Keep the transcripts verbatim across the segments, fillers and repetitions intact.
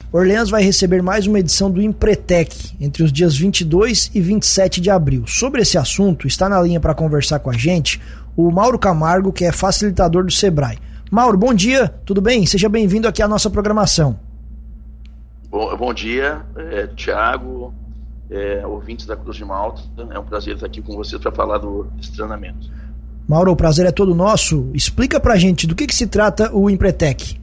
Orleans vai receber mais uma edição do Empretec entre os dias vinte e dois e vinte e sete de abril. Sobre esse assunto, está na linha para conversar com a gente o Mauro Camargo, que é facilitador do Sebrae. Mauro, bom dia, tudo bem? Seja bem-vindo aqui à nossa programação. Bom, bom dia, é, Thiago, é, ouvintes da Cruz de Malta. É um prazer estar aqui com vocês para falar do desse treinamento. Mauro, o prazer é todo nosso. Explica pra gente do que, que se trata o Empretec.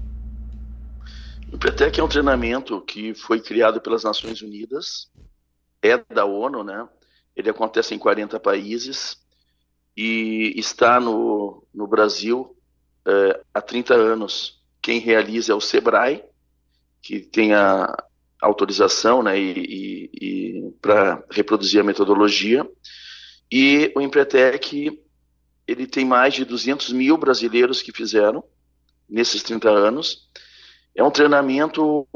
O Empretec é um treinamento que foi criado pelas Nações Unidas, é da ONU, né? Ele acontece em quarenta países e está no, no Brasil é, há trinta anos. Quem realiza é o Sebrae, que tem a autorização, né, e, e, e para reproduzir a metodologia. E o Empretec, ele tem mais de duzentos mil brasileiros que fizeram nesses trinta anos. É um treinamento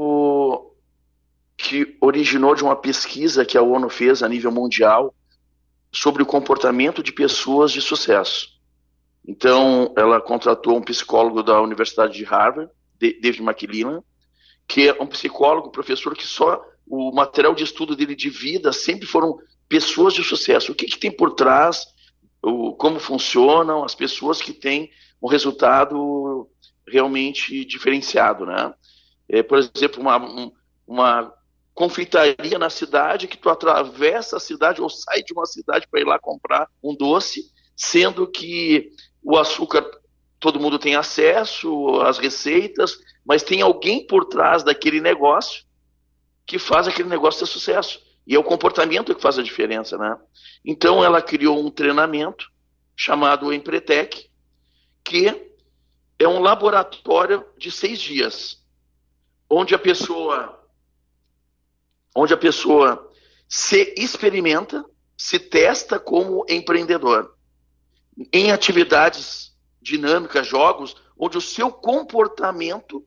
que originou de uma pesquisa que a ONU fez a nível mundial sobre o comportamento de pessoas de sucesso. Então, ela contratou um psicólogo da Universidade de Harvard, David McClellan, que é um psicólogo, professor, que só o material de estudo dele de vida sempre foram pessoas de sucesso. O que, que tem por trás, o, como funcionam as pessoas que têm um resultado realmente diferenciado, né? É, por exemplo, uma, um, uma confeitaria na cidade que tu atravessa a cidade ou sai de uma cidade para ir lá comprar um doce, sendo que o açúcar todo mundo tem acesso às receitas, mas tem alguém por trás daquele negócio que faz aquele negócio ter sucesso. E é o comportamento que faz a diferença, né? Então ela criou um treinamento chamado Empretec, que é um laboratório de seis dias, onde a pessoa, onde a pessoa se experimenta, se testa como empreendedor, em atividades dinâmicas, jogos, onde o seu comportamento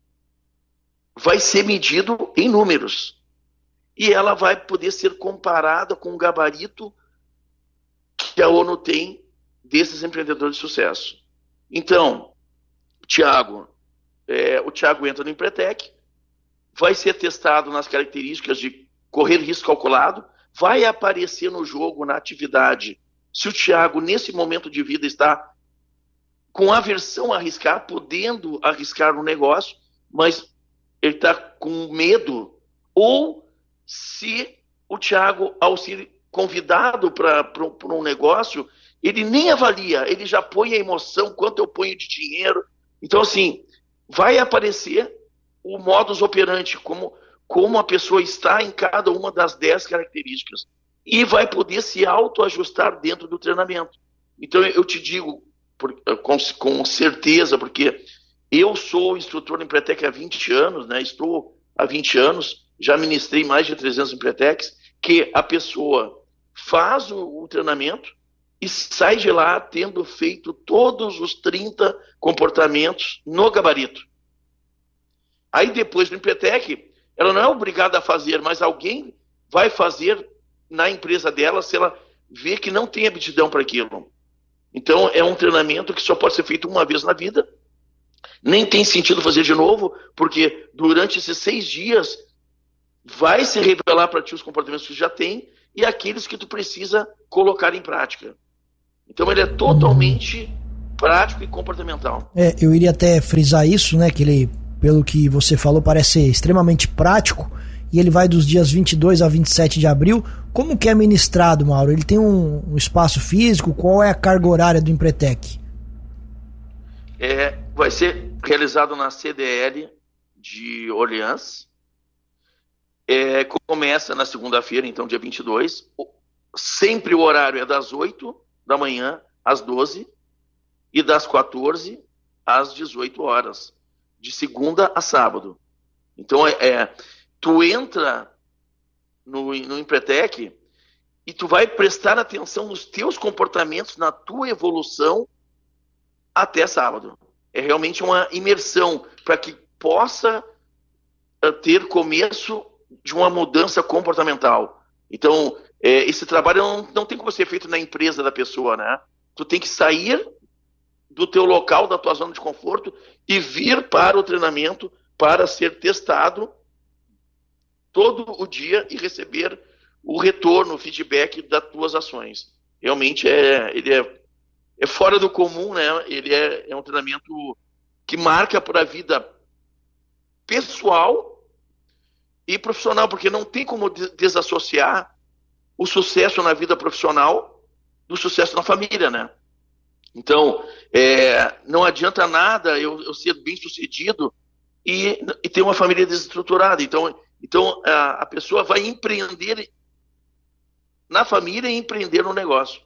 vai ser medido em números. E ela vai poder ser comparada com o gabarito que a ONU tem desses empreendedores de sucesso. Então, Thiago, é, o Thiago entra no Empretec, vai ser testado nas características de correr risco calculado, vai aparecer no jogo, na atividade, se o Thiago, nesse momento de vida, está com aversão a arriscar, podendo arriscar no negócio, mas ele está com medo, ou se o Thiago, ao ser convidado para um negócio, ele nem avalia, ele já põe a emoção, quanto eu ponho de dinheiro. Então, assim, vai aparecer o modus operandi, como, como a pessoa está em cada uma das dez características, e vai poder se autoajustar dentro do treinamento. Então, eu te digo por, com, com certeza, porque eu sou instrutor no Empretec há vinte anos, né? Estou há vinte anos, já ministrei mais de trezentos Empretecs, que a pessoa faz o, o treinamento e sai de lá tendo feito todos os trinta comportamentos no gabarito. Aí depois do Empretec, ela não é obrigada a fazer, mas alguém vai fazer na empresa dela se ela vê que não tem aptidão para aquilo. Então é um treinamento que só pode ser feito uma vez na vida, nem tem sentido fazer de novo, porque durante esses seis dias vai se revelar para ti os comportamentos que tu já tem e aqueles que tu precisa colocar em prática. Então ele é totalmente prático e comportamental. É, eu iria até frisar isso, né, que ele, pelo que você falou, parece ser extremamente prático, e ele vai dos dias vinte e dois a vinte e sete de abril. Como que é ministrado, Mauro? Ele tem um, um espaço físico? Qual é a carga horária do Empretec? É, vai ser realizado na C D L de Orleans. É, começa na segunda-feira, então dia vinte e dois. Sempre o horário é das oito da manhã às doze e das quatorze às dezoito horas, de segunda a sábado. Então, é, é, tu entra no, no Empretec e tu vai prestar atenção nos teus comportamentos, na tua evolução até sábado. É realmente uma imersão para que possa uh, ter começo de uma mudança comportamental. Então, é, esse trabalho não, não tem como ser feito na empresa da pessoa, né? Tu tem que sair do teu local, da tua zona de conforto e vir para o treinamento para ser testado todo o dia e receber o retorno, o feedback das tuas ações. Realmente é, ele é, é fora do comum, né? Ele é, é um treinamento que marca para a vida pessoal e profissional, porque não tem como desassociar o sucesso na vida profissional do sucesso na família, né? Então, é, não adianta nada eu, eu ser bem sucedido e, e ter uma família desestruturada. Então, então a, a pessoa vai empreender na família e empreender no negócio.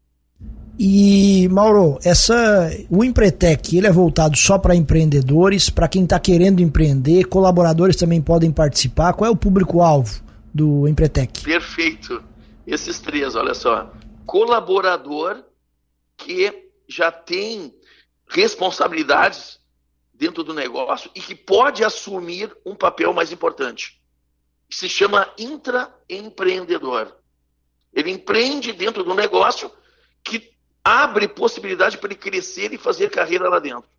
E, Mauro, essa, o Empretec, ele é voltado só para empreendedores, para quem está querendo empreender, colaboradores também podem participar. Qual é o público-alvo do Empretec? Perfeito. Esses três, olha só. Colaborador que já tem responsabilidades dentro do negócio e que pode assumir um papel mais importante. Se chama intraempreendedor. Ele empreende dentro do negócio que abre possibilidade para ele crescer e fazer carreira lá dentro.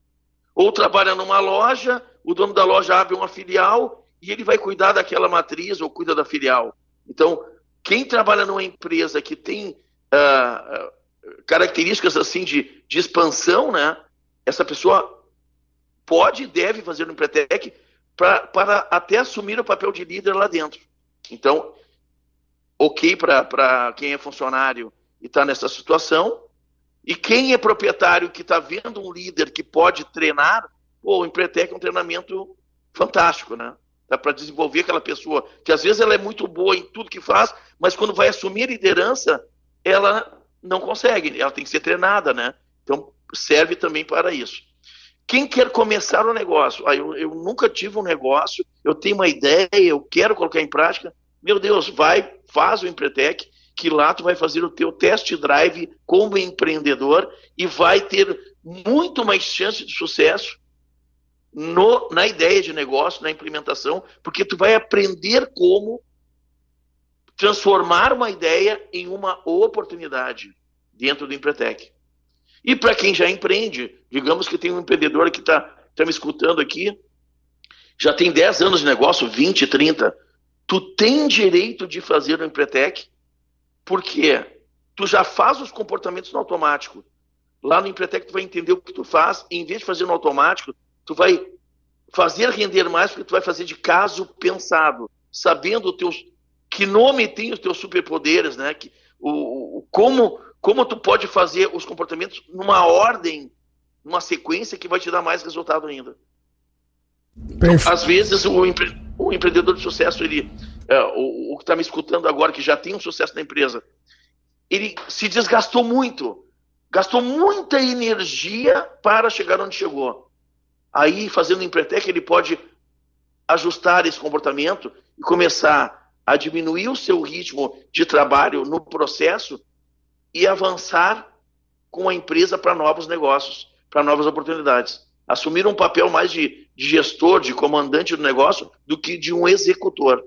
Ou trabalha numa loja, o dono da loja abre uma filial e ele vai cuidar daquela matriz ou cuida da filial. Então, quem trabalha numa empresa que tem uh, características assim de, de expansão, né, essa pessoa pode e deve fazer no Empretec pra, para até assumir o papel de líder lá dentro. Então, ok para quem é funcionário e está nessa situação, e quem é proprietário que está vendo um líder que pode treinar, pô, o Empretec é um treinamento fantástico, né? Dá para desenvolver aquela pessoa, que às vezes ela é muito boa em tudo que faz, mas quando vai assumir a liderança, ela não consegue, ela tem que ser treinada, né? Então, serve também para isso. Quem quer começar o negócio? Ah, eu, eu nunca tive um negócio, eu tenho uma ideia, eu quero colocar em prática. Meu Deus, vai, faz o Empretec, que lá tu vai fazer o teu test drive como empreendedor e vai ter muito mais chance de sucesso no, na ideia de negócio, na implementação, porque tu vai aprender como transformar uma ideia em uma oportunidade dentro do Empretec. E para quem já empreende, digamos que tem um empreendedor que está tá me escutando aqui, já tem dez anos de negócio, vinte, trinta, tu tem direito de fazer o Empretec, porque tu já faz os comportamentos no automático. Lá no Empretec tu vai entender o que tu faz, e em vez de fazer no automático, tu vai fazer render mais, porque tu vai fazer de caso pensado, sabendo os teus, que nome tem os teus superpoderes, né? Que, o, o, como, como tu pode fazer os comportamentos numa ordem, numa sequência que vai te dar mais resultado ainda. Então, às vezes o, empre, o empreendedor de sucesso, ele, é, o, o que está me escutando agora, que já tem um sucesso na empresa, ele se desgastou muito, gastou muita energia para chegar onde chegou. Aí, fazendo o Empretec, ele pode ajustar esse comportamento e começar a diminuir o seu ritmo de trabalho no processo e avançar com a empresa para novos negócios, para novas oportunidades. Assumir um papel mais de, de gestor, de comandante do negócio, do que de um executor.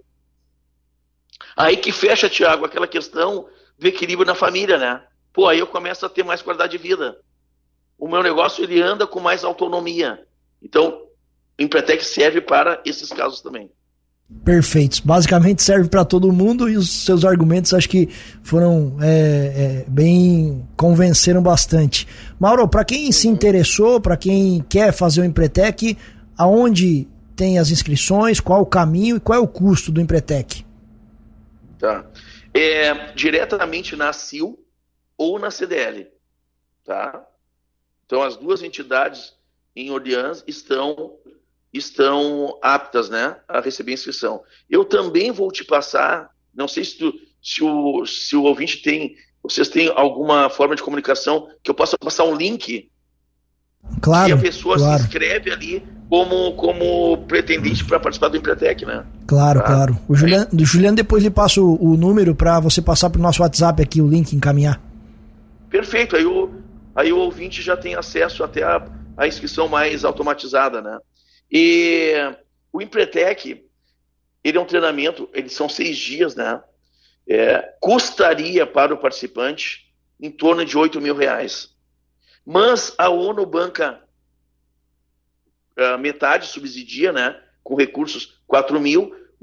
Aí que fecha, Thiago, aquela questão do equilíbrio na família, né? Pô, aí eu começo a ter mais qualidade de vida. O meu negócio, ele anda com mais autonomia. Então, o Empretec serve para esses casos também. Perfeitos. Basicamente serve para todo mundo e os seus argumentos acho que foram é, é, bem, convenceram bastante. Mauro, para quem se interessou, para quem quer fazer o Empretec, aonde tem as inscrições, qual o caminho e qual é o custo do Empretec? Tá. É, diretamente na C I L ou na C D L. Tá? Então as duas entidades em Orleans estão, estão aptas, né, a receber inscrição. Eu também vou te passar, não sei se, tu, se, o, se o ouvinte tem, vocês têm alguma forma de comunicação que eu possa passar um link, claro, e a pessoa claro. se inscreve ali como, como pretendente para participar do Empretec, né? Claro, tá? Claro. O Juliano, Aí, o Juliano depois lhe passa o, o número para você passar para o nosso WhatsApp aqui, o link, encaminhar. Perfeito, aí o, aí o ouvinte já tem acesso até a, a inscrição mais automatizada, né? E o Empretec, ele é um treinamento, eles são seis dias, né? É, custaria para o participante em torno de oito mil reais. Mas a ONU banca uh, metade, subsidia, né? Com recursos quatro mil.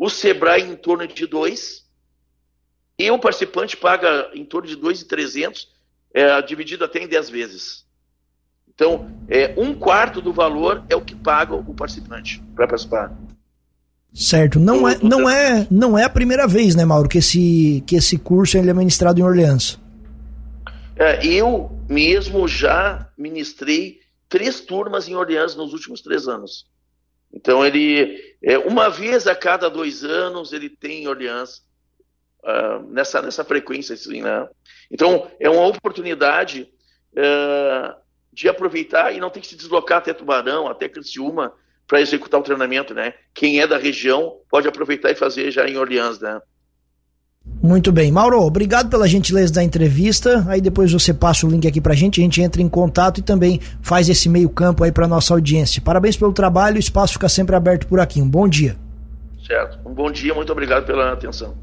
o Sebrae em torno de dois, e o participante paga em torno de dois mil e trezentos, é, dividido até em dez vezes. Então, é, um quarto do valor é o que paga o participante para participar. Certo. Não é, não, é, não é a primeira vez, né, Mauro, que esse, que esse curso ele é ministrado em Orleans. É, eu mesmo já ministrei três turmas em Orleans nos últimos três anos. Então, ele, é, uma vez a cada dois anos, ele tem em Orleans, uh, nessa, nessa frequência, assim, né? Então, é uma oportunidade uh, de aproveitar e não ter que se deslocar até Tubarão, até Criciúma, para executar o treinamento, né? Quem é da região pode aproveitar e fazer já em Orleans, né? Muito bem. Mauro, obrigado pela gentileza da entrevista. Aí depois você passa o link aqui pra gente, a gente entra em contato e também faz esse meio campo aí pra nossa audiência. Parabéns pelo trabalho, o espaço fica sempre aberto por aqui. Um bom dia. Certo. Um bom dia, muito obrigado pela atenção.